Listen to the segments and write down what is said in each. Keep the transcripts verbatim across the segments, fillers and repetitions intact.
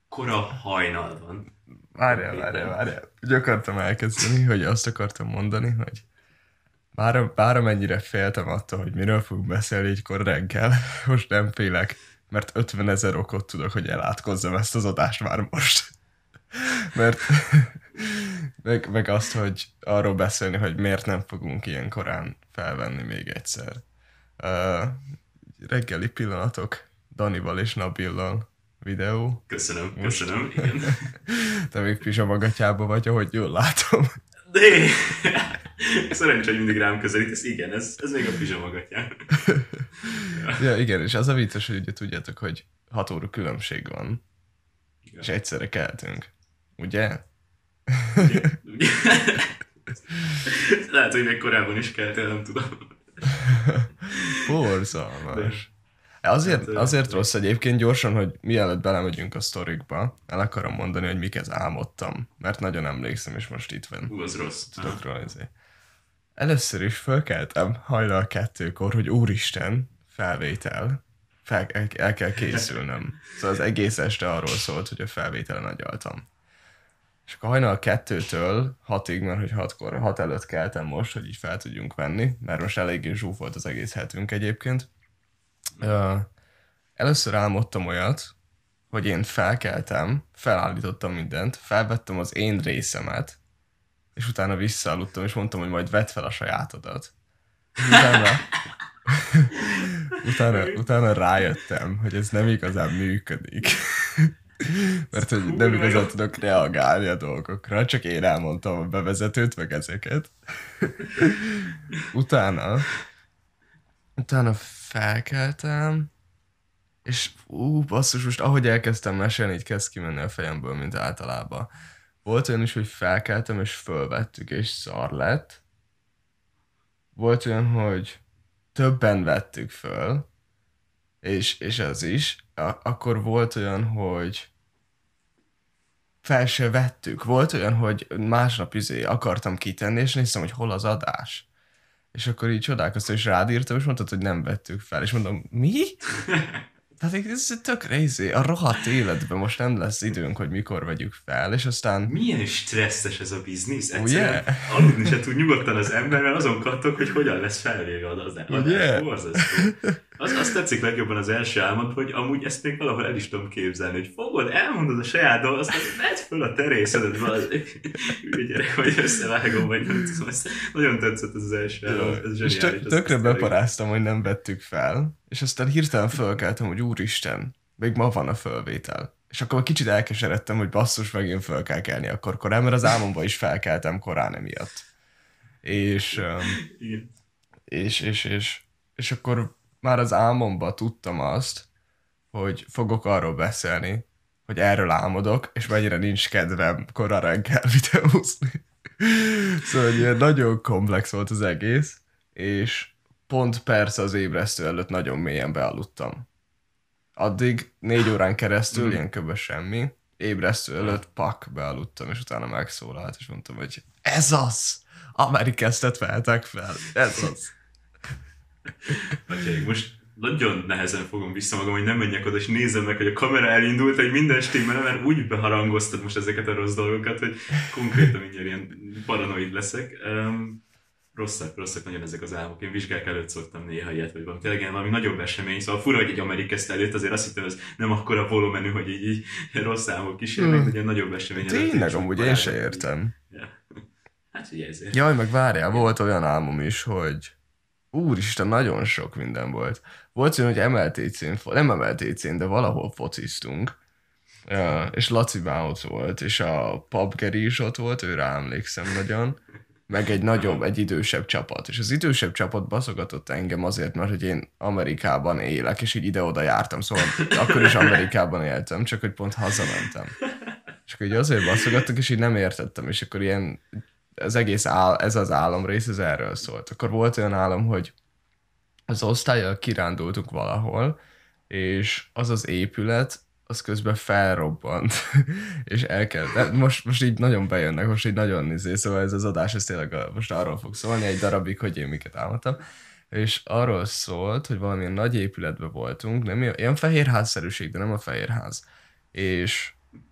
Kora hajnalban. Várjál, várjál, Konkrétan. várjál. Úgy akartam elkezdeni, hogy azt akartam mondani, hogy bár, bár amennyire féltem attól, hogy miről fogunk beszélni egykor reggel, most nem félek, mert ötven ezer okot tudok, hogy elátkozzam ezt az adást már most. Mert meg, meg azt, hogy arról beszélni, hogy miért nem fogunk ilyen korán felvenni még egyszer. Uh, reggeli pillanatok Danival és Nabillal videó. Köszönöm, Most köszönöm, igen. te még pizsamagatyába vagy, ahogy jól látom. De szerencsé, hogy mindig rám közelítesz. Igen, ez, ez még a pizsamagatyám. Ja, igen, és az a vicces, hogy ugye tudjátok, hogy hat óra különbség van, és Igen. egyszerre keltünk. Ugye? Ugye? Ugye? Lehet, hogy még korábban is keltél, nem tudom. De, Borzalmas. hát, Azért, ö, azért rossz egyébként gyorsan, hogy mielőtt belemegyünk a sztorikba, el akarom mondani, hogy miket álmodtam, mert nagyon emlékszem, és most itt van. ú, az rossz. Tudok Aha. róla ezért. Először is fölkeltem hajnal kettőkor, hogy úristen, felvétel, fel, el, el kell készülnöm. Szóval az egész este arról szólt, hogy a felvételen agyaltam. És akkor hajnal kettőtől hatig, mert hogy hatkor, hat előtt keltem most, hogy így fel tudjunk venni, mert most eléggé zsúfolt az egész hetünk egyébként. Uh, először álmodtam olyat, hogy én felkeltem, felállítottam mindent, felvettem az én részemet, és utána visszaaludtam, és mondtam, hogy majd vedd fel a sajátodat. És utána, utána, utána rájöttem, hogy ez nem igazán működik. Mert hogy nem Kurva jó. igazán tudok reagálni a dolgokra, csak én elmondtam a bevezetőt, meg ezeket. Utána, utána felkeltem, és ú, basszus, most ahogy elkezdtem mesélni, így kezd kimenni a fejemből, mint általában. Volt olyan is, hogy felkeltem, és fölvettük, és szar lett. Volt olyan, hogy többen vettük föl, és, és ez is. A- akkor volt olyan, hogy fel se vettük. Volt olyan, hogy másnap izé akartam kitenni, és néztem, hogy hol az adás. És akkor így csodálkoztam, és rád írtam, és mondtad, hogy nem vettük fel. És mondom, mi? Tehát ez tök crazy. A rohadt életben most nem lesz időnk, hogy mikor vegyük fel, és aztán, Milyen stresszes ez a biznisz. ugye? Egyszerűen aludni se tud nyugodtan az ember, mert azon kattog, hogy hogyan lesz felvéve az adás. Ugye? Borzasztó. Az, azt tetszik legjobban az első álmod, hogy amúgy ezt még valahol el is tudom képzelni, hogy fogod, elmondod a saját dolgot, aztán vedd föl a terészedet, valahogy hülye gyerek, vagy összevágom, vagy nem tudom, ezt nagyon tetszett ez az első álom, ez És zseniális. tök, Azt, tökre azt tényleg- beparáztam, hogy nem vettük fel, és aztán hirtelen fölkeltem, hogy úristen, még ma van a fölvétel. És akkor kicsit elkeseredtem, hogy basszus, megint föl kell kelni akkor korán, mert az álmomban is felkeltem korán emiatt. És, öm, Igen. és, és, és, és akkor már az álmomban tudtam azt, hogy fogok arról beszélni, hogy erről álmodok, és mennyire nincs kedvem korán reggel videózni. Szóval hogy ilyen nagyon komplex volt az egész, és pont persze az ébresztő előtt nagyon mélyen bealudtam. Addig négy órán keresztül Mm. ilyen köbös semmi, ébresztő előtt pak bealudtam, és utána megszólalt, és mondtam, hogy ez az! Amerikesztet vehetek fel, ez az. Atyaik, most nagyon nehezen fogom vissza magam, hogy nem menjek oda, és nézzem meg, hogy a kamera elindult, hogy minden stimmel, mert úgy beharangoztad most ezeket a rossz dolgokat, hogy konkrétan mindjárt ilyen paranoid leszek. Um, rosszak, rosszak nagyon ezek az álmok. Én vizsgák előtt szoktam néha ilyet, vagy valami, tényleg ilyen valami nagyobb esemény, szóval fura, hogy egy Amerikaszt előtt azért azt hittem, hogy ez nem akkora volumenű, hogy így, így rossz álmok kísérnek, Hmm. de ilyen nagyobb esemény előtt. Tényleg, így amúgy sok én se barát- értem. Ja. Hát ugye ezért. Jaj, meg várjál, volt olyan álmom is, hogy úristen, nagyon sok minden volt. Volt olyan, hogy em el té cén, fo- nem em el té cén, de valahol fociztunk, ja, és Laci már ott volt, és a Papgeri is ott volt, őre emlékszem nagyon, meg egy nagyobb, egy idősebb csapat. És az idősebb csapat baszogatott engem azért, mert hogy én Amerikában élek, és így ide-oda jártam, szóval akkor is Amerikában éltem, csak hogy pont hazamentem. És akkor így azért baszogattak, és így nem értettem, és akkor ilyen az egész áll, ez az álomrész, ez erről szólt. Akkor volt olyan álom, hogy az osztályjal kirándultunk valahol, és az az épület, az közben felrobbant, és el kell, de most, most így nagyon bejönnek, most így nagyon izé, szóval ez az adás, ez tényleg a, most arról fog szólni egy darabig, hogy én miket álmodtam, és arról szólt, hogy valamilyen nagy épületben voltunk, nem ilyen, ilyen fehérházszerűség, de nem a fehérház, és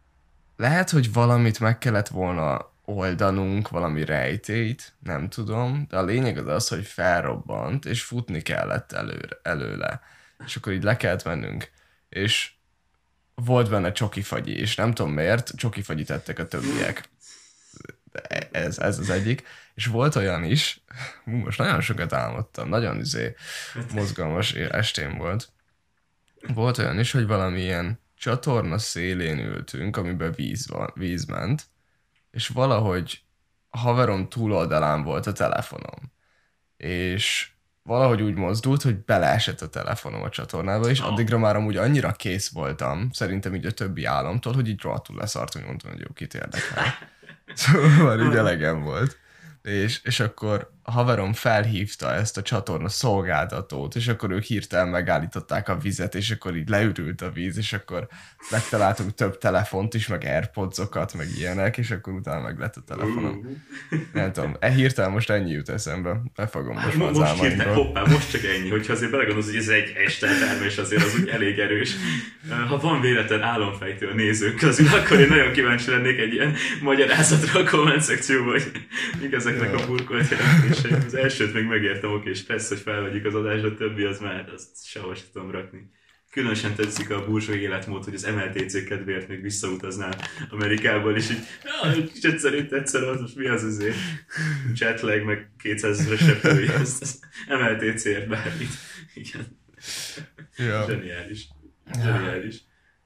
lehet, hogy valamit meg kellett volna oldanunk, valami rejtélyt, nem tudom, de a lényeg az az, hogy felrobbant, és futni kellett előre, előle. És akkor így le kellett mennünk. És volt benne csokifagyi, és nem tudom miért, csokifagyit ettek a többiek. Ez, ez az egyik. És volt olyan is, hú, most nagyon sokat álmodtam, nagyon izé, mozgalmas estém volt. Volt olyan is, hogy valamilyen csatorna szélén ültünk, amiben víz, van, víz ment, és valahogy a haverom túloldalán volt a telefonom. És valahogy úgy mozdult, hogy beleesett a telefonom a csatornába, és addigra már amúgy annyira kész voltam, szerintem így a többi államtól, hogy így rohadtul leszart, hogy mondtam, hogy jó, kit érdekel. Szóval már így elegem volt. És, és akkor a haverom felhívta ezt a csatorna szolgáltatót, és akkor ők hirtelen megállították a vizet, és akkor így leürült a víz, és akkor megtaláltunk több telefont is, meg Airpodsokat, meg ilyenek, és akkor utána meg lett a telefonom. Nem tudom, e hirtelen most ennyi jut eszembe. Befogom most már az most hirtelen, álmaimról. hoppá, most csak ennyi, hogyha azért belegondolsz, hogy ez egy este termés, azért az úgy elég erős. Ha van véletlen álomfejtő a nézők közül, akkor én nagyon kíváncsi lennék egy ilyen magyarázatra a komment szekcióban, hogy mik ezeknek a burkolt jelentései. Az elsőt még megértem, oké, és persze, hogy felvegyük az adásra, a többi az már, azt sehol sem tudom rakni. Különösen tetszik a burzsói életmód, hogy az em el té cé kedvéért még visszautaznál Amerikából, és így, ah, kicsit szerint egyszer az, most mi az azért? Jetlag, meg kétszázezres repülői, ezt az em el té cé-ért bármit. Igen. Ja. Zseniális. Zseniális.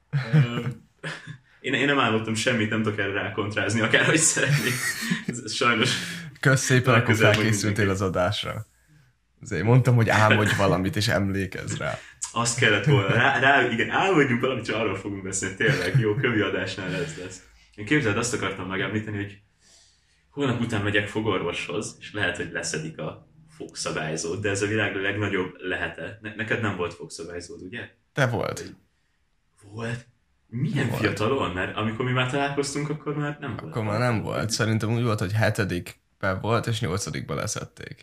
Um, én, én nem álmodtam semmit, nem tudok erre rákontrázni, akárhogy szeretnék. Ez, ez sajnos... Kösz szépen, akkor Legközelebb felkészültél az adásra. Azért mondtam, hogy álmodj valamit, és emlékezz rá. Azt kellett volna. Rá, rá igen, álmodjunk valamit, csak arról fogunk beszélni. Tényleg, jó, kövi adásnál ez lesz. Én képzeld, azt akartam megemlíteni, hogy holnap után megyek fogorvoshoz, és lehet, hogy leszedik a fogszabályzót, de ez a világ legnagyobb lehete. Ne, neked nem volt fogszabályzód, ugye? Te volt. Volt? Milyen volt. Fiatalon? Mert amikor mi már találkoztunk, akkor már nem volt. Akkor már nem volt. Szerintem úgy volt, hogy hetedikben volt, és nyolcadikban leszették.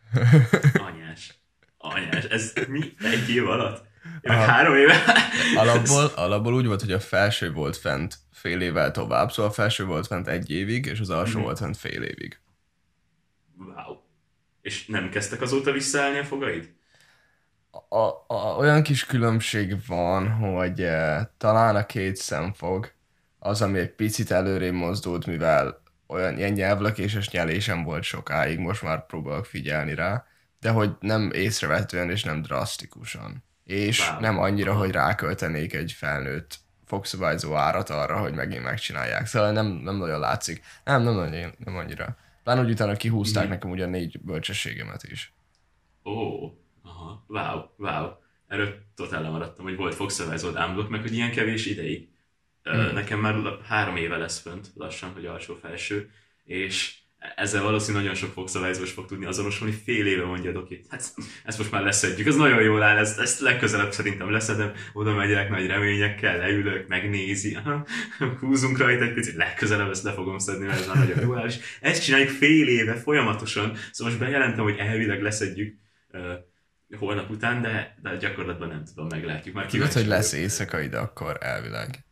Anyás. Anyás. Ez mi? Egy év alatt? Én meg három éve? Alapból, alapból úgy volt, hogy a felső volt fent fél évvel tovább, szóval a felső volt fent egy évig, és az alsó mm-hmm. volt fent fél évig. Wow. És nem kezdtek azóta visszaállni a fogaid? A, a, olyan kis különbség van, hogy e, talán a két szemfog az, ami egy picit előrébb mozdult, mivel olyan ilyen nyelvlökéses nyelésem volt sokáig, most már próbálok figyelni rá, de hogy nem észrevehetően és nem drasztikusan. És Wow. nem annyira, hogy ráköltenék egy felnőtt fogszabályzó árat arra, hogy megint megcsinálják. Szóval nem, nem nagyon látszik. Nem, nem, nem, nem annyira. Pláne, hogy utána kihúzták mm. nekem ugye négy bölcsességemet is. Ó, oh, aha, wow, wow. Erről totál lemaradtam, hogy volt fogszabályzód ámblok, meg hogy ilyen kevés ideig. Mm. Nekem már három éve lesz fönt, lassan, hogy alsó-felső, és ezzel valószínűleg nagyon sok fogszabályzós fog tudni azonosulni, fél éve mondja a doki. Hát ezt most már leszedjük, ez nagyon jól áll, ezt, ezt legközelebb szerintem leszedem, oda megyek nagy reményekkel, leülök, megnézi, aha, húzunk rajta egy picit, legközelebb ezt le fogom szedni, mert ez már nagyon jól áll, és ezt csináljuk fél éve folyamatosan, szóval most bejelentem, hogy elvileg leszedjük uh, holnap után, de, de gyakorlatban nem tudom, meglátjuk. Már Tudod, hogy lesz éjszaka ide akkor elvileg.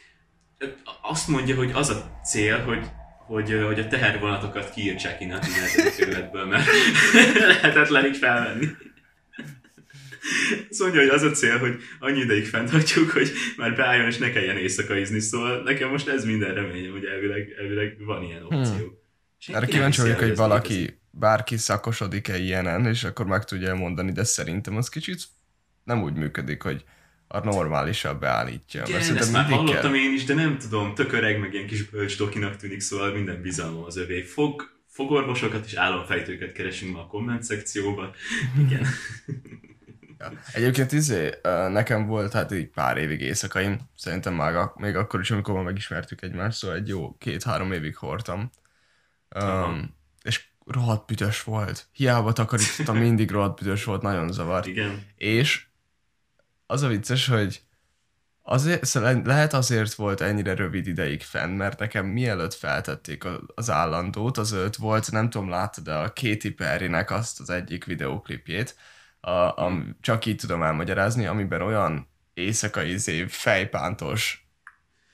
Azt mondja, hogy az a cél, hogy Hogy, hogy a tehervonatokat kiírtsák innen a tizenhetedik kerületből, mert lehetetlen így felvenni. Azt mondja, hogy az a cél, hogy annyi ideig fenntartjuk, hogy már beálljon és ne kelljen éjszakaizni, szóval nekem most ez minden reményem, hogy elvileg, elvileg van ilyen opció. Hmm. Erre kíváncsi vagyok, hogy valaki, bárki szakosodik-e ilyenen, és akkor meg tudja mondani, de szerintem az kicsit nem úgy működik, hogy a normálisabb beállítja. Igen, ezt már hallottam kell. Én is, de nem tudom, tök öreg, meg ilyen kis bölcs dokinak tűnik, szóval minden bizalmam az övé. Fog, fogorvosokat és államfejtőket keresünk ma a komment szekcióban. Igen. Ja. Egyébként izé, nekem volt hát így pár évig éjszakaim, szerintem már még akkor is, amikor megismertük egymást, szóval egy jó két-három évig hordtam. Um, és rohadt büdös volt. Hiába takarítottam, mindig rohadt büdös volt, nagyon zavart. Igen. És az a vicces, hogy azért, szóval lehet azért volt ennyire rövid ideig fenn, mert nekem mielőtt feltették az állandót, azért volt, nem tudom, láttad, de a Katy Perrynek azt az egyik videóklipjét, a, a, csak így tudom elmagyarázni, amiben olyan éjszakai izé fejpántos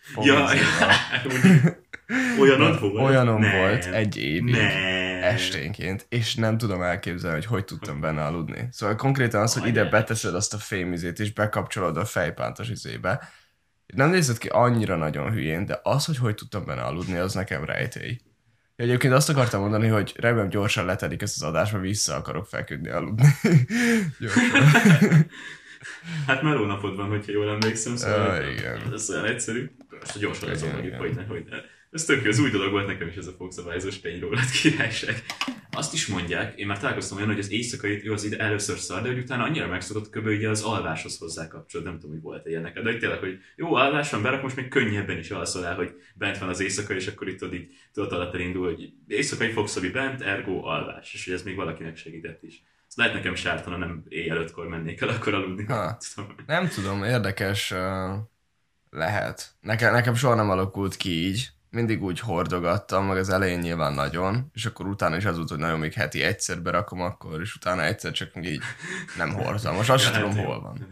Ja, olyanod volt? Olyanom nem. volt egy évig nem. esténként, és nem tudom elképzelni, hogy hogy tudtam benne aludni. Szóval konkrétan az, hogy ide beteszed azt a fémizét, és bekapcsolod a fejpántos izébe. Nem nézett ki annyira nagyon hülyén, de az, hogy hogy tudtam benne aludni, az nekem rejtély. Egyébként azt akartam mondani, hogy remélem gyorsan letelik ezt az adást, mert vissza akarok feküdni, aludni. Gyorsan. Hát meló napod van, hogyha jól emlékszem, szóval uh, igen. ez olyan egyszerű. Most gyorsan azon meg, hogy ne, hogy ne. Ez tök jó, az új dolog volt nekem is ez a fogszabályozós tény rólad királyság. Azt is mondják, én már találkoztam olyan, hogy az éjszakai, jó, az ide először szar, de hogy utána annyira megszokott kb. Ugye az alváshoz hozzá kapcsolód, nem tudom, hogy volt ilyen neked, de hogy tényleg, hogy jó, alvás van, berak, most még könnyebben is alszol el, hogy bent van az éjszaka, és akkor itt tudod így tudod alatt elindul, hogy éjszakai fogszabi bent, ergo alvás, és hogy ez még valakinek segített is. Ez lehet nekem sártana, nem éjjel ötkor mennék el akkor aludni. Ha, nem tudom, érdekes uh, lehet. Nekem, nekem soha nem alakult ki így. Mindig úgy hordogattam, meg az elején nyilván nagyon, és akkor utána is az volt, hogy nagyon még heti egyszer berakom akkor, és utána egyszer csak így nem hordtam. Most azt ja, sem tudom, hát hol van.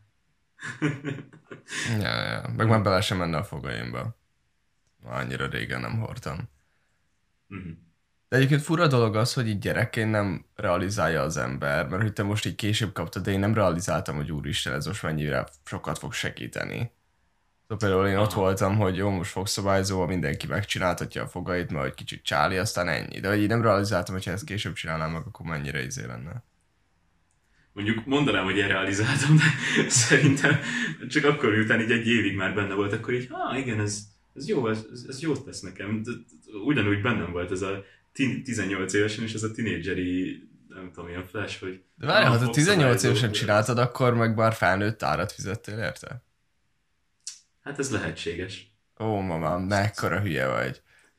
ja, ja. Meg már bele sem menne a fogaimba. Annyira régen nem hordtam. Mm-hmm. De egyébként fura dolog az, hogy így gyerekként nem realizálja az ember, mert hogy te most így később kaptad, de én nem realizáltam, hogy úristen, ez most mennyire sokat fog segíteni. Szóval például én ott voltam, hogy jó, most fogszabályzó, mindenki megcsináltatja a fogait, mert hogy kicsit csáli, aztán ennyi. De hogy így nem realizáltam, hogy ha ezt később csinálnám meg, akkor mennyire izé lenne. Mondjuk mondanám, hogy én realizáltam, de szerintem csak akkor, miután így egy évig már benne volt, akkor így, ah igen, ez, ez jó, ez, ez jót tesz nekem. De ugyanúgy bennem volt ez a tizennyolc évesen, és ez a tínédzseri, nem tudom, ilyen flash, hogy... De várj, ha te tizennyolc évesen csináltad, akkor meg már felnőtt árat fizettél, érte? Hát ez lehetséges. Ó, mamám, mekkora hülye vagy.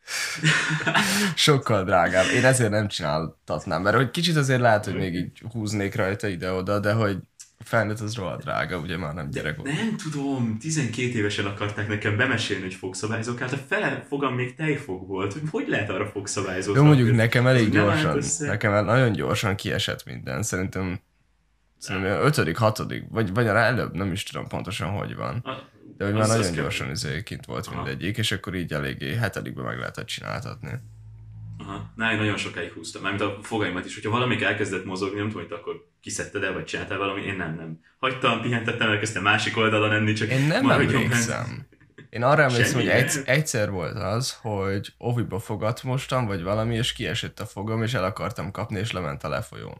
Sokkal drágább. Én ezért nem csináltatnám, mert hogy kicsit azért lehet, hogy még így húznék rajta ide-oda, de hogy felnőtt az rohadt drága, ugye már nem gyerek volt. Nem tudom, tizenkét évesen akarták nekem bemesélni, hogy fogszabályzók, hát a fele fogam még tejfog volt, hogy hogy lehet arra fogszabályzót. Jó, mondjuk nekem elég gyorsan, nekem nagyon gyorsan kiesett minden, szerintem, szerintem ötödik, hatodik, vagy, vagy előbb, nem is tudom pontosan, hogy van. A, de hogy már nagyon gyorsan izé kint volt aha. mindegyik, és akkor így eléggé hetedikben meg lehetett csináltatni. Aha, na, én nagyon sokáig húztam, mármint a fogaimat is, hogyha valamik elkezdett mozogni, nem tudom, hogy akkor kiszedted el, vagy csináltál valami, én nem, nem. Hagytam, pihentettem, elkezdtem másik oldalon enni, csak... Én nem emlékszem. Én arra emlékszem, hogy egy, egyszer volt az, hogy oviba fogat mostam, vagy valami, és kiesett a fogam, és el akartam kapni, és lement a lefolyón.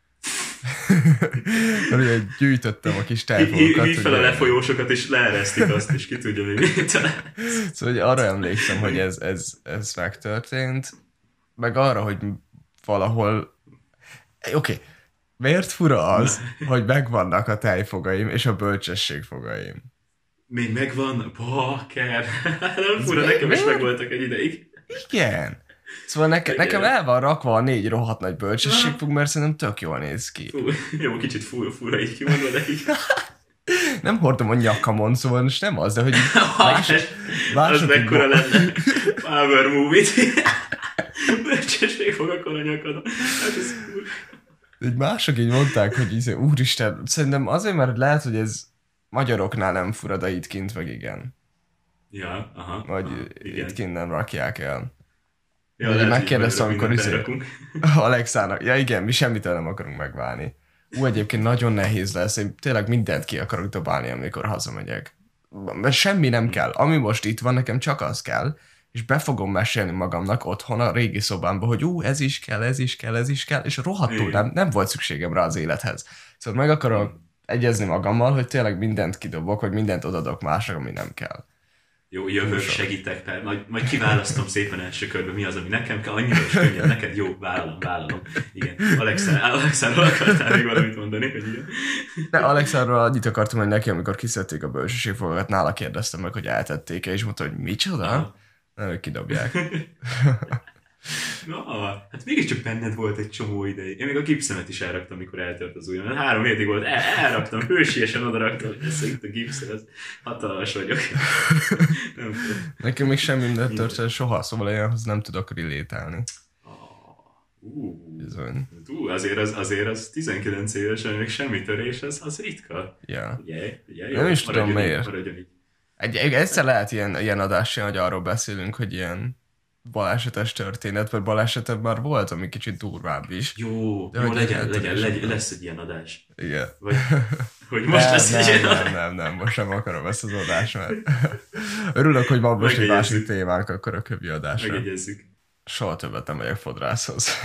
Mert ugye gyűjtöttem a kis tejfogokat. Hívd fel a lefolyósokat, és leeresztik azt, és ki tudja, hogy mit. Szóval hogy arra emlékszem, hogy ez, ez, ez megtörtént, meg arra, hogy valahol... Oké, okay. Miért fura az, hogy megvannak a tejfogaim és a bölcsesség fogaim? Még megvan? Bakker! Nem fura, nekem is megvoltak egy ideig. Igen. Szóval neke, nekem el van rakva a négy rohadt nagy bölcsességfog, mert szerintem tök jól néz ki. Fú, jó, kicsit fura, fura így kimondva, de így... Nem hordom a nyakamon, szóval most nem az, de hogy... Az mekkora lenne. Power movie-t. Bölcsesség fog akkor a nyakadon. Hát ez fura. Egy mások így mondták, hogy íze, úristen, szerintem azért, mert lehet, hogy ez magyaroknál nem fura, de itt kint meg igen. Ja, aha. Vagy aha, itt kint nem rakják el. Ja, lehet, megkérdeztem, amikor izé... Alexának, ja igen, mi semmitől nem akarunk megválni. Ú, egyébként nagyon nehéz lesz, én tényleg mindent ki akarok dobálni, amikor hazamegyek. Mert semmi nem kell. Ami most itt van, nekem csak az kell, és be fogom mesélni magamnak otthon a régi szobámba, hogy ú, ez is kell, ez is kell, ez is kell, és rohadtul nem, nem volt szükségem rá az élethez. Szóval meg akarok egyezni magammal, hogy tényleg mindent kidobok, vagy mindent odadok másnak, ami nem kell. Jó, jövök, segítek, pár. Majd, majd kiválasztom szépen első körben, mi az, ami nekem kell, annyira is könnyebb, neked jó, vállalom, vállalom. Igen, Alexáról akartál még valamit mondani, hogy igen. De Alexáról annyit akartam, hogy neki, amikor kiszedték a bölcsességfogakat, nála kérdeztem meg, hogy eltették-e, és mondta, hogy micsoda? Nem, hogy kidobják. Na, hát mégiscsak benned volt egy csomó ideig. Én még a gipszemet is elraktam, amikor eltört az ujjam. Három hétig volt, el, elraktam, hősiesen odaraktam, hogy ez itt a gipszem, ez hatalmas vagyok. Nem tudom. Nekem még semmi nem tört soha, szóval olyanhoz nem tudok relétálni. Uh, Bizony. Uh, azért az, azért az tizenkilenc évesen még semmi törés, az, az ritka. Ja. Ugye, ugye, jó, nem is tudom miért. Így, Egy, egyszer lehet ilyen, ilyen adás, hogy arról beszélünk, hogy ilyen balesetes történet, vagy balesetek már volt, ami kicsit durvább is. Jó, De jó hogy legyen, ilyen legyen, tudás- legyen, lesz egy ilyen adás. Igen. Vagy, hogy most nem, lesz egy nem, ilyen nem, adás. nem, nem, most nem akarom ezt az adást, mert örülök, hogy van most egy Megjegyezzük. másik témánk, akkor a kövi adásra. Megjegyezzük. Soha többet nem megyek fodrászhoz.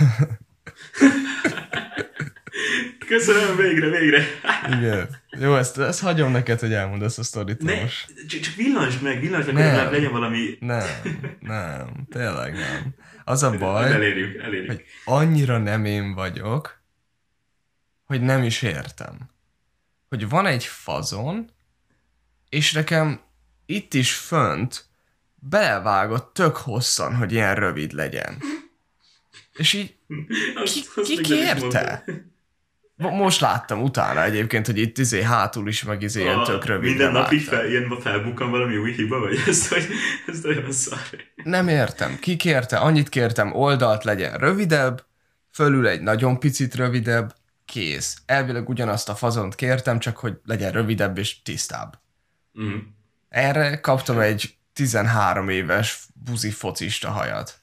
Köszönöm, végre, végre. Igen. Jó, ezt, ezt hagyom neked, hogy elmondd ezt a sztorit Ne, most. csak, csak villancs meg, villancs meg, Nem. hogy legalább legyen valami... Nem, nem, tényleg nem. Az a Majd baj, elérjük, elérjük. hogy annyira nem én vagyok, hogy nem is értem. Hogy van egy fazon, és nekem itt is fönt belevágott tök hosszan, hogy ilyen rövid legyen. És így Azt- ki, azt ki még nem is kérte? Mo- Most láttam utána egyébként, hogy itt izé hátul is, meg izé ilyen mondtam. tök A- rövidre Minden nap így vágtam. fel, ilyen felbukkan valami új hiba, vagy ez, hogy ez nagyon szar. Nem értem. Ki kérte? Annyit kértem, oldalt legyen rövidebb, fölül egy nagyon picit rövidebb, kész. Elvileg ugyanazt a fazont kértem, csak hogy legyen rövidebb és tisztább. Mm. Erre kaptam egy tizenhárom éves buzi focista hajat.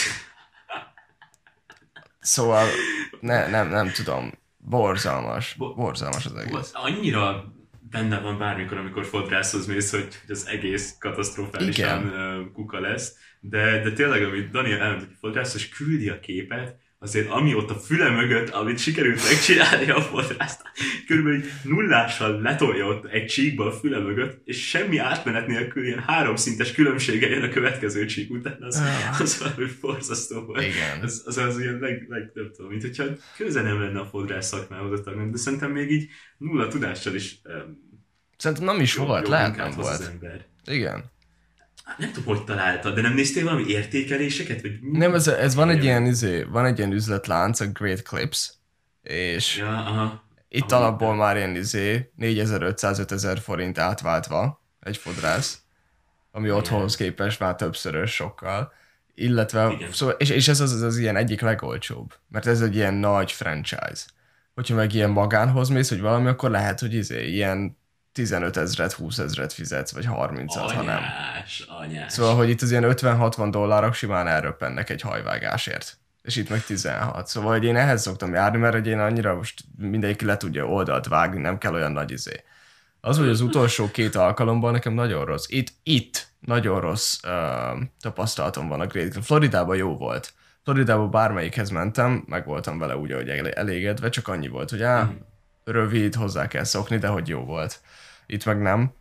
Szóval ne, nem, nem tudom. Borzalmas. Borzalmas az egész. Az annyira benne van bármikor, amikor fodrászhoz mész, hogy, hogy az egész katasztrofálisan uh, kuka lesz. De, de tényleg, amit Daniel elmondta, hogy fodrász, és küldi a képet, azért ami ott a füle mögött, amit sikerült megcsinálni a fodrászt, körülbelül nullással letolja ott egy csíkba a füle mögött, és semmi átmenet nélkül ilyen háromszintes különbséggel jön a következő csík után, az, az valami borzasztó volt. Igen. Az, az, az ilyen leg, leg, nem tudom, mint hogyha köze nem lenne a fodrász szakmához a tagnak, de szerintem még így nulla tudással is um, Szerintem nem is jó- volt, jó lehet munkát nem hoz az volt. ember. Igen. Hát nem tudom, hogy találtad, de nem néztél valami értékeléseket? Vagy... Nem, ez, ez van egy ilyen, izé, van egy ilyen üzletlánc, a Great Clips, és Ja, aha. itt Ahogy alapból nem. már ilyen izé négyezer-ötszáz-ötezer forint átváltva egy fodrász, ami Igen. otthonhoz képest már többszörös sokkal. Illetve, Igen. szóval, és, és ez az, az, az ilyen egyik legolcsóbb, mert ez egy ilyen nagy franchise. Hogyha meg ilyen magánhoz mész, hogy valami, akkor lehet, hogy izé, ilyen tizenöt ezret, húsz ezret fizetsz, vagy harmincat, ha nem. Anyás, anyás. Szóval, hogy itt az ilyen ötven-hatvan dollárok simán elröppennek egy hajvágásért. És itt meg tizenhat. Szóval, hogy én ehhez szoktam járni, mert hogy én annyira most mindenki le tudja oldalt vágni, nem kell olyan nagy izé. Az, hogy az utolsó két alkalomban nekem nagyon rossz. Itt, itt nagyon rossz uh, tapasztalatom van a Great Clip. Floridában jó volt. Floridában bármelyikhez mentem, meg voltam vele úgy, hogy elégedve, csak annyi volt, hogy á, rövid, hozzá kell szokni, de hogy jó volt. Itt meg nem.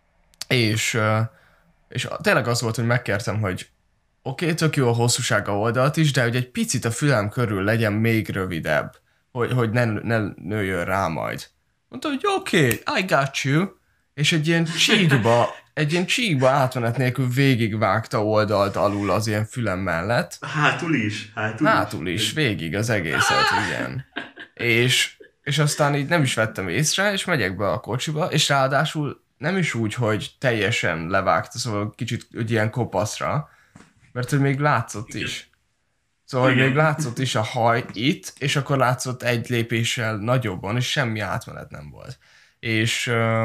És, uh, és tényleg az volt, hogy megkértem, hogy oké, okay, tök jó a hosszúsága oldalt is, de hogy egy picit a fülem körül legyen még rövidebb, hogy, hogy ne, ne nőjön rá majd. Mondta, hogy oké, okay, I got you. És egy ilyen csíkba, egy ilyen csíkba átmenet nélkül végigvágta oldalt alul az ilyen fülem mellett. Hátul is, hátul, Hátul is, végig az egészet, igen. És, és aztán így nem is vettem észre, és megyek be a kocsiba, és ráadásul nem is úgy, hogy teljesen levágta, szóval kicsit úgy ilyen kopaszra, mert hogy még látszott Igen. is. Szóval hogy Igen. még látszott is a haj itt, és akkor látszott egy lépéssel nagyobban, és semmi átmenet nem volt. És, ö,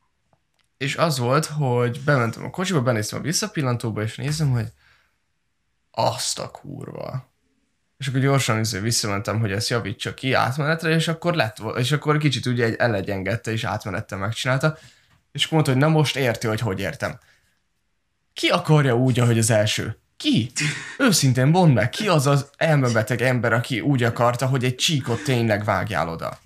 és az volt, hogy bementem a kocsiba, benéztem a visszapillantóba, és nézem, hogy azt a kurva. És akkor gyorsan izé visszamentem, hogy ezt javítsa ki átmenetre, és akkor lett, és akkor kicsit ugye elegyengedte, és átmenettel megcsinálta, és akkor mondta, hogy na most érti, hogy hogy értem. Ki akarja úgy, ahogy az első? Ki? Őszintén mondd meg, ki az az elmebeteg ember, aki úgy akarta, hogy egy csíkot tényleg vágjál oda?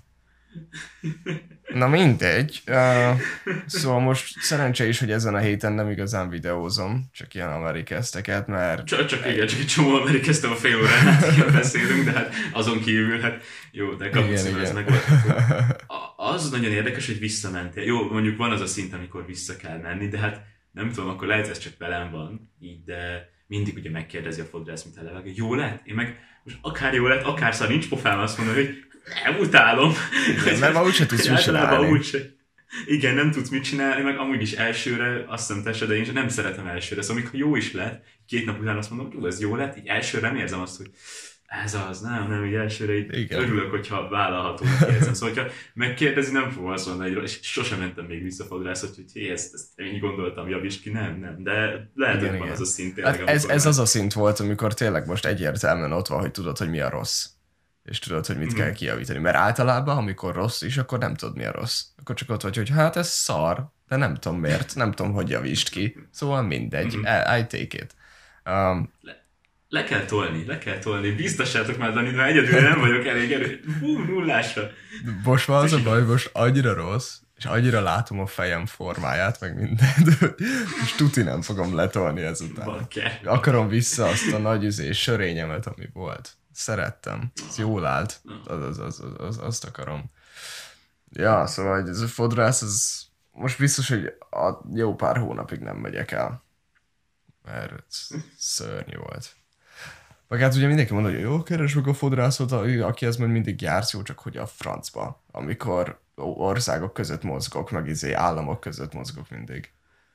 Na mindegy. Uh, szóval most szerencse is, hogy ezen a héten nem igazán videózom, csak ilyen amerikezteket, mert... Csak, csak igen, csak egy csomó amerikeztem a fél órán, hát ilyen beszélünk, de hát azon kívül, hát jó, de kapucimra ez megoldható. A- Az nagyon érdekes, hogy visszamentél. Jó, mondjuk van az a szint, amikor vissza kell menni, de hát nem tudom, akkor lehet, ez csak velem van, így, de mindig ugye megkérdezi a fodrász, mint elevág, hogy jó lett? Én meg most akár jó lett, akár szar, nincs pofám azt mondani, hogy nem utálom. Igen, mert ma úgyse tudsz mit csinálni. Úgyse. Igen, nem tudsz mit csinálni, meg amúgy is elsőre, azt hiszem tese, de én sem nem szeretem elsőre. Szóval amikor jó is lett, két nap után azt mondom, hogy ez jó lett, így elsőre nem érzem azt, hogy Ez az, nem, nem, így elsőre így Igen. örülök, hogyha vállalhatónak érzem. Szóval, hogyha megkérdezi, nem fogom azt mondani, hogy sosem mentem még visszafodrászat, hogy hé, ezt, ezt én így gondoltam, javíts ki, nem, nem, de lehet, hogy van az a szint tényleg, hát ez, ez már... az a szint volt, amikor tényleg most egyértelműen ott van, hogy tudod, hogy mi a rossz. És tudod, hogy mit mm-hmm. kell kijavítani. Mert általában, amikor rossz is, akkor nem tudod, mi a rossz. Akkor csak ott vagy, hogy hát ez szar, de nem tudom miért, nem tudom, hogy javítsd ki. Szóval mindegy, mm-hmm. I, I take it. Um, Le, le kell tolni, le kell tolni. Biztossátok már, Dani, mert egyedül nem vagyok elég erő. Hú, nullásra. Most van az a baj, most annyira rossz, és annyira látom a fejem formáját, meg mindent, és tuti nem fogom letolni ezután. Bakker. Akarom vissza azt a nagy üzés sörényemet, ami volt. Szerettem. Ez jól állt. Az, az, az, az, az, azt akarom. Ja, szóval ez a fodrász, ez most biztos, hogy a jó pár hónapig nem megyek el. Mert ez szörnyű volt. Meg hát ugye mindenki mondja, hogy jó, keresd meg a fodrászot, aki ez majd mindig jársz, jó, csak hogy a francba. Amikor országok között mozgok, meg izé államok között mozgok mindig.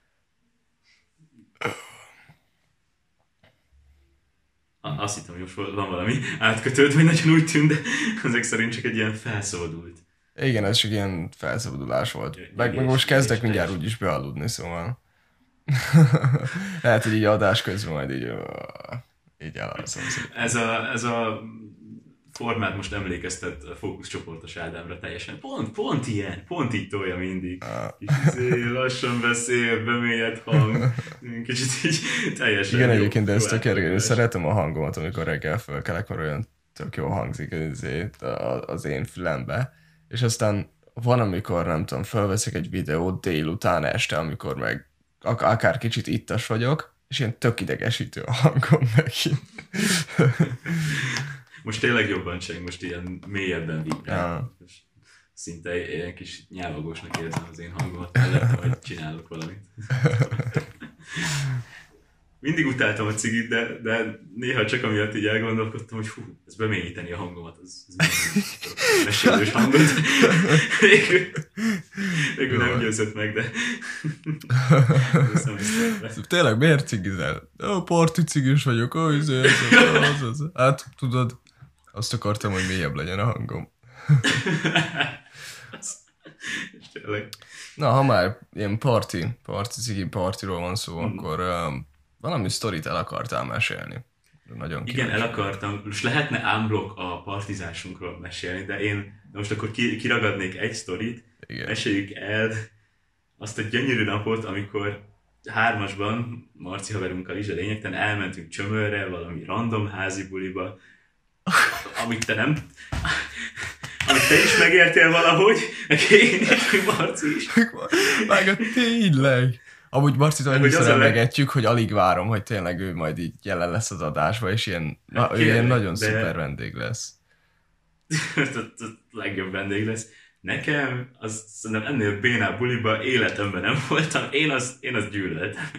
Azt hittem, hogy most van valami átkötőd, vagy nagyon úgy tűnt, de ezek szerint csak egy ilyen felszabadult. Igen, ez csak ilyen felszabadulás volt. Meg, meg, meg most kezdek mindjárt úgyis bealudni, szóval. Lehet, hogy így adás közben majd így, így elalszom. Ez a, ez a formát most emlékeztet a fókuszcsoportos Ádámra teljesen. Pont, pont ilyen, pont így tolja mindig. Ah. Kicsit lassan beszél, bemélyed hang. Kicsit így teljesen igen, jó. Egyébként, de ezt tök szeretem a hangomat, amikor reggel fölkelek, mert olyan tök jó hangzik az én fülembe. És aztán van, amikor nem tudom, felveszek egy videót délután este, amikor meg ak- akár kicsit ittas vagyok, és ilyen tök idegesítő a hangom megint. Most tényleg jobban cseng, most ilyen mélyebben vibrál. Ja. Szinte ilyen kis nyávagosnak érzem az én hangomat, mellett, hogy csinálok valamit. Mindig utáltam a cigit, de, de néha csak amiatt így elgondolkodtam, hogy hú, ez bemélyíteni a hangomat, az, az mesélős hangot. Végül, végül nem győzött meg, de... Tényleg, miért cigizel? Ó, parti cigis vagyok, ó, ez, ez, az, az. Hát, tudod, azt akartam, hogy mélyebb legyen a hangom. Tényleg. Na, ha már ilyen parti, parti cigi partiról van szó, hmm. akkor um, valami sztorit el akartál mesélni. Nagyon igen, el akartam. Most lehetne unblock a partizásunkról mesélni, de én most akkor kiragadnék egy sztorit. Igen. Meséljük el azt a gyönyörű napot, amikor hármasban, Marci haverunkkal is, a lényegtelen elmentünk Csömörre, valami random házi buliba, amit te nem... amit te is megértél valahogy, meg én is, meg Marci is. Vágod, tényleg. Amúgy Marcit annyiszor emlegetjük, hogy alig várom, hogy tényleg ő majd így jelen lesz az adásba, és ilyen, hát, na, ilyen nagyon de... szuper vendég lesz. Legjobb vendég lesz. Nekem, az szerintem ennél bénább buliba életemben nem voltam. Én az, én az gyűlöltem.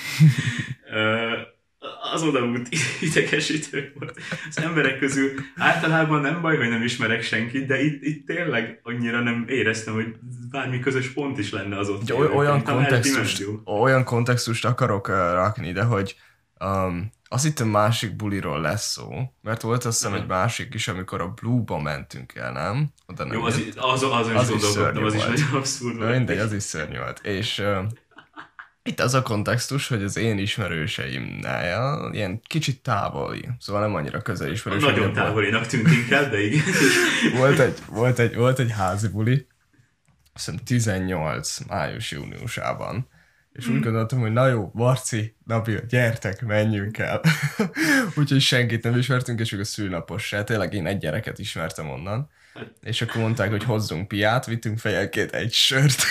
Az odaút idegesítő volt. Az emberek közül általában nem baj, hogy nem ismerek senkit, de itt, itt tényleg annyira nem éreztem, hogy bármi közös pont is lenne az ott. Olyan, olyan, kontextust, olyan kontextust akarok uh, rakni, de hogy um, azt hittem másik buliról lesz szó, mert volt azt hiszem egy másik is, amikor a Blue-ba mentünk el, nem? Oda nem jó, az, az, az, az, az is gondolkodtam, az is nagyon abszurd volt. Mindegy, az is szörnyű volt. És... Uh, itt az a kontextus, hogy az én ismerőseimnél ilyen kicsit távoli, szóval nem annyira közel ismerős. Nagyon távolinak tűnt inkább, de igen. volt, egy, volt, egy, volt egy házi buli, azt hiszem tizennyolc május-júniusában, és hmm. úgy gondoltam, hogy na jó, Marci, Nabil, gyertek, menjünk el. Úgyhogy senkit nem ismertünk, és ők a szülnapos se. Tényleg én egy gyereket ismertem onnan. És akkor mondták, hogy hozzunk piát, vittünk fejenként egy sört.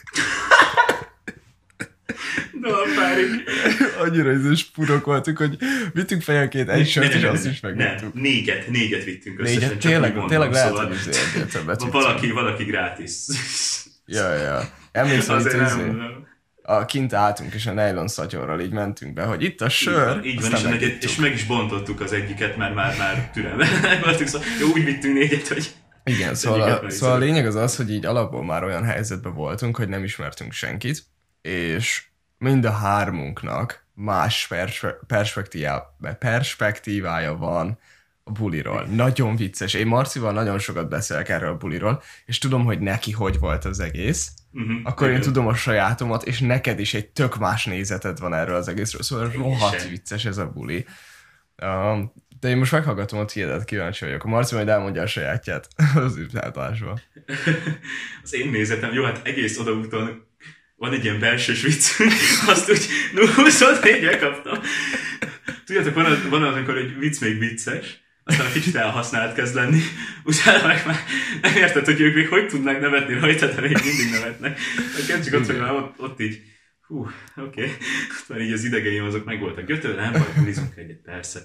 Annyira izés purok voltunk, hogy vittünk fejenként egy sört, és azt is megvittük. Négyet, négyet vittünk összesen. Négyet, tényleg, mondom, tényleg lehet, szóval hogy azért többet valaki, valaki grátis. Ja, ja. Emlékszem, hogy izé, a kint álltunk, és a nylon szatyorral így mentünk be, hogy itt a sör. Így van, így van és, egyet, és meg is bontottuk az egyiket, mert már, már türelmetlenek voltunk, szóval jó, úgy vittünk négyet, hogy... Igen, szóval a, szóval a lényeg az az, hogy így alapból már olyan helyzetben voltunk, hogy nem ismertünk senkit, és mind a hármunknak más perspe- perspektívája van a buliról. Nagyon vicces. Én Marcival nagyon sokat beszélek erről a buliról, és tudom, hogy neki hogy volt az egész. Uh-huh, akkor igen. Én tudom a sajátomat, és neked is egy tök más nézeted van erről az egészről, szóval rohadt vicces ez a buli. Uh, de én most meghallgatom a tiédet, kíváncsi vagyok. A Marci majd elmondja a sajátját az ütállásban. Az én nézetem, jó, hát egész odaúton van egy ilyen belsős vicc, azt úgy huszonnégyre kaptam. Tudjátok, van az, van az, amikor egy vicc még vicces, aztán a kicsit elhasznált kezd lenni, utána meg már nem érted, hogy ők még hogy tudnak nevetni rajta, de még mindig nevetnek. A kezdjük ott, hogy már ott, ott így, hú, oké, okay. Ott már így az idegeim azok meg voltak. Götől, nem baj, bulizunk egyet, persze.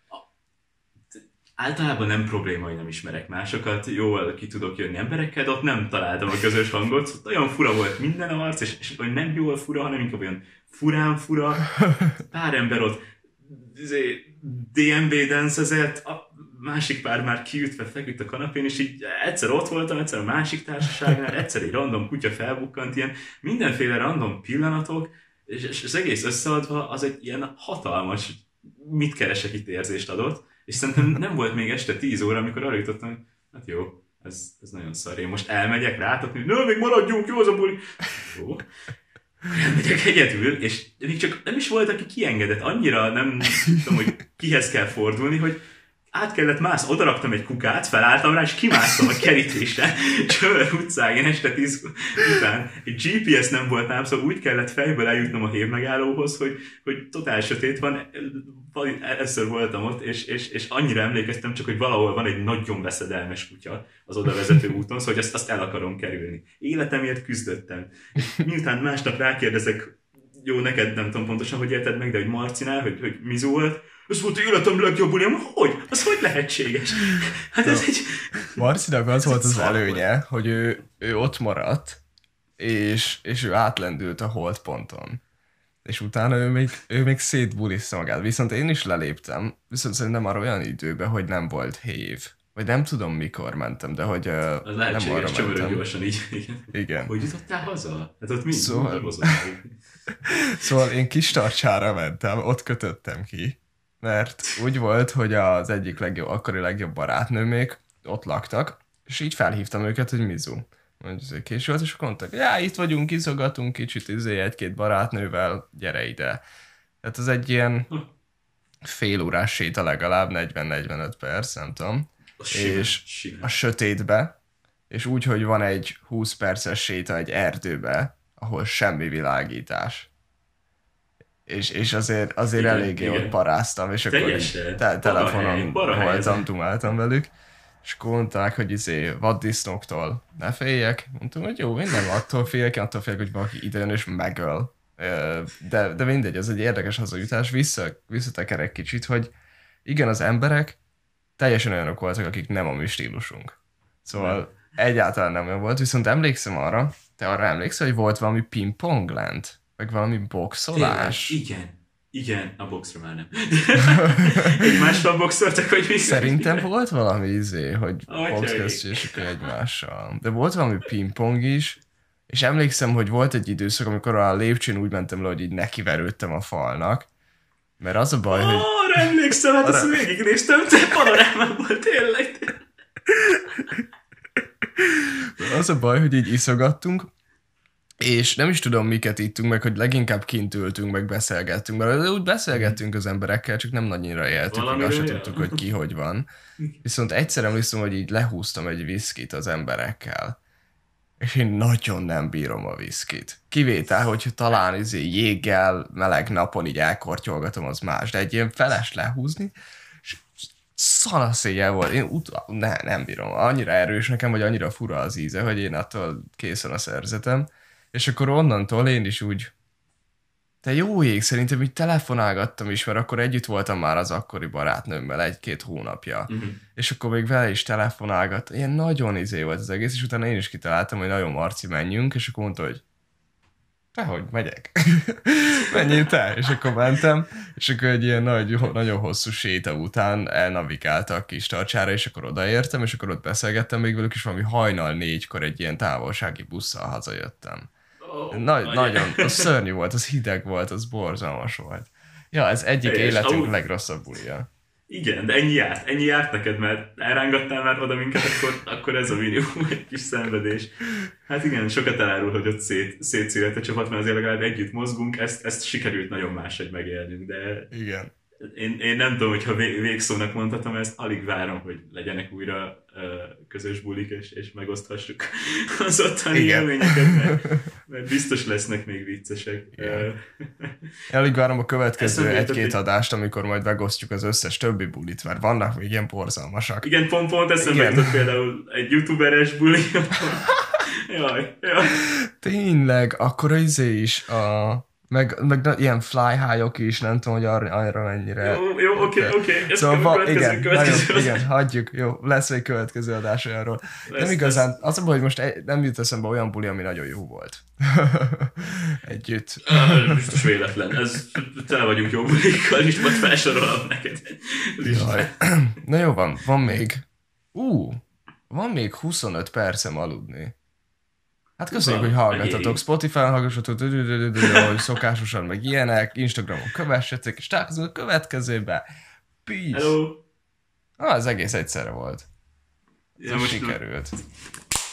Általában nem probléma, hogy nem ismerek másokat, jól ki tudok jönni emberekkel, de ott nem találtam a közös hangot, szóval olyan fura volt minden arc, és, és nem jól fura, hanem inkább olyan furán fura. Pár ember ott dé em bé dancezett, a másik pár már kiütve feküdt a kanapén, és így egyszer ott voltam, egyszer a másik társaságnál, egyszer egy random kutya felbukkant, ilyen mindenféle random pillanatok, és, és az egész összeadva az egy ilyen hatalmas, mit keresek itt érzést adott, és szerintem nem volt még este tíz óra, amikor arra jutottam, hogy hát jó, ez, ez nagyon szar, én most elmegyek rátok, hogy no, még maradjunk, jó az a buli. Jó. Elmegyek egyedül, és még csak nem is volt, aki kiengedett. Annyira nem tudom, hogy kihez kell fordulni, hogy át kellett mász, odaraktam egy kukát, felálltam rá, és kimásztam a kerítésre. Csöver utcágén este tíz után. Egy gé pé es nem volt nálam, szóval úgy kellett fejből eljutnom a hévmegállóhoz, hogy, hogy totál sötét van. Először voltam ott, és, és, és annyira emlékeztem csak, hogy valahol van egy nagyon veszedelmes kutya az oda vezető úton, szóval hogy azt, azt el akarom kerülni. Életemért küzdöttem. És miután másnap rákérdezek, jó, neked nem tudom pontosan, hogy érted meg, de hogy Marcinál, hogy, hogy mi volt, ez volt életem legjobb bulim, hogy? Az hogy lehetséges? Hát ez egy... Marcinak az volt az előnye, hogy ő, ő ott maradt, és, és ő átlendült a holdponton. És utána ő még, ő még szétbulizta magát. Viszont én is leléptem, viszont szerintem már olyan időben, hogy nem volt hév. Vagy nem tudom mikor mentem, de hogy uh, az nem arra mentem. Gyorsan így. Igen. Igen. Hogy jutottál haza? Hát ott mi? Szóval, szóval én Kistarcsára mentem, ott kötöttem ki. Mert úgy volt, hogy az egyik legjobb, akkori legjobb barátnőmék ott laktak, és így felhívtam őket, hogy Mizu. Mondjuk késő volt, és akkor mondtak, já, itt vagyunk, izogatunk kicsit, izé, egy-két barátnővel, gyere ide. Tehát az egy ilyen fél órás séta legalább, negyven-negyvenöt perc, nem tudom. A és simán. A sötétbe, és úgy, hogy van egy húsz perces séta egy erdőbe, ahol semmi világítás. És, és azért, azért igen, eléggé igen. Ott paráztam, és akkor te- telefonon voltam, dumáltam velük, és akkor mondták, hogy izé vaddisznóktól ne féljek. Mondtam, hogy jó, én nem attól félek, én attól félek, hogy valaki idejön és megöl. De, de mindegy, ez egy érdekes hazajutás. Vissza, visszatekerek kicsit, hogy igen, az emberek teljesen olyanok voltak, akik nem a mi stílusunk. Szóval nem. Egyáltalán nem olyan volt, viszont emlékszem arra, te arra emlékszel, hogy volt valami pingpong lent? Meg valami boxolás? Tényleg, igen. Igen, a boxra már nem. Egymással boxoltak, vagy mi? Szerintem volt valami izé, hogy boxkeztésük egymással. De volt valami pingpong is, és emlékszem, hogy volt egy időszak, amikor a lépcsőn úgy mentem le, hogy így nekiverődtem a falnak. Mert az a baj, oh, hogy... Arra emlékszem, hát arra... azt végignéztem, te panorámából tényleg. Az a baj, hogy így iszogattunk, és nem is tudom, miket ittunk meg, hogy leginkább kint ültünk, meg beszélgettünk, mert úgy beszélgettünk az emberekkel, csak nem nagyra éltük, meg azt se tudtuk, hogy ki hogy van. Viszont egyszer emlékszem, hogy így lehúztam egy viszkit az emberekkel, és én nagyon nem bírom a viszkit. Kivétel, hogyha talán izé jéggel, meleg napon így elkortyolgatom, az más, de egy ilyen feles lehúzni, és szanaszéjjel volt. Én ut- ne, nem bírom. Annyira erős nekem, vagy annyira fura az íze, hogy én attól készen a szerzetem. És akkor onnantól én is úgy, te jó ég, szerintem így telefonálgattam is, mert akkor együtt voltam már az akkori barátnőmmel egy-két hónapja. Uh-huh. És akkor még vele is telefonálgattam. Ilyen nagyon izé volt az egész, és utána én is kitaláltam, hogy nagyon Marci, menjünk, és akkor mondta, hogy tehogy, megyek. Menjél te. És akkor mentem, és akkor egy ilyen nagy, nagyon hosszú séta után elnavigáltak Kistarcsára, és akkor odaértem, és akkor ott beszélgettem még velük, és valami hajnal négykor egy ilyen távolsági busszal hazajöttem. Oh, Nagy, nagyon, az szörnyű volt, az hideg volt, az borzalmas volt. Ja, ez egyik és életünk amúgy, legrosszabb bulia. Igen, de ennyi járt, ennyi járt neked, mert elrángattál már oda minket, akkor, akkor ez a minimum, egy kis szenvedés. Hát igen, sokat elárul, hogy ott szét, szétszélet a csapat, mert azért legalább együtt mozgunk, ezt, ezt sikerült nagyon máshogy megélnünk, de Igen. én, én nem tudom, hogyha vég, végszónak mondhatom ezt, alig várom, hogy legyenek újra uh, közös bulik, és, és megoszthassuk az ottani élményeket, mert, mert biztos lesznek még viccesek. Uh, Alig várom a következő Eszembe egy-két jutott, adást, amikor majd megosztjuk az összes többi bulit, mert vannak még ilyen borzalmasak. igen, pont, pont eszembe Igen. jutott például egy youtuberes buli. Jaj, jaj. Tényleg, akkor az izé is, a, meg, meg na- ilyen fly high-ok is, nem tudom, hogy arra, arra mennyire... Jó, jó, oké, oké. Ezt Szóval a va- következő, igen, következő. nagyon, igen, hagyjuk, jó, lesz egy következő adás olyanról. Lesz, Nem igazán, az a baj, hogy most egy- nem jut eszembe olyan buli, ami nagyon jó volt. Együtt. Ah, biztos véletlen. Ez, tele vagyunk jó bulikkal is, majd felsorolom neked. Jaj. Na jó van, van még. Ú, van még huszonöt percem aludni. Hát köszönjük, Van, hogy hallgattatok. egyéb. Spotify-on hallgassatok, ahogy szokásosan, meg ilyenek, Instagramon kövessetek, és találkozunk a következőbe. Peace! Hello! Ah, az egész egyszerre volt. Ja, Ez most sikerült.